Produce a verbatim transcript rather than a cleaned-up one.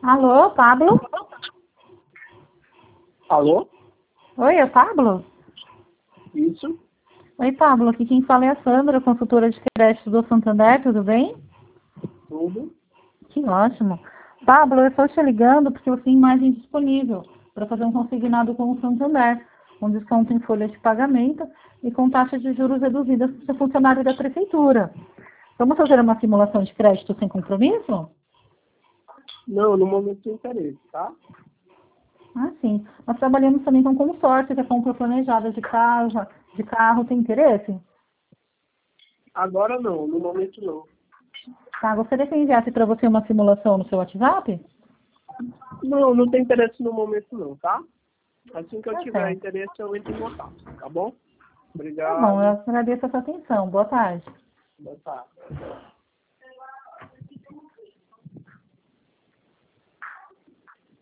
Alô, Pablo? Alô? Oi, é o Pablo? Isso? Oi, Pablo. Aqui quem fala é a Sandra, consultora de crédito do Santander, tudo bem? Tudo? Que ótimo. Pablo, eu estou te ligando porque eu tenho imagem disponível para fazer um consignado com o Santander, com desconto em folha de pagamento e com taxa de juros reduzidas para ser funcionário da prefeitura. Vamos fazer uma simulação de crédito sem compromisso? Não, no momento tem interesse, tá? Ah, sim. Nós trabalhamos também com consórcio, que é compra planejada de casa, de carro. Tem interesse? Agora não, no momento não. Tá, gostaria que eu enviasse para você uma simulação no seu WhatsApp? Não, não tem interesse no momento não, tá? Assim que eu Tá tiver certo. interesse, eu entro em contato, tá bom? Tá bom, eu Obrigado. agradeço a sua atenção. Boa tarde. Boa tarde.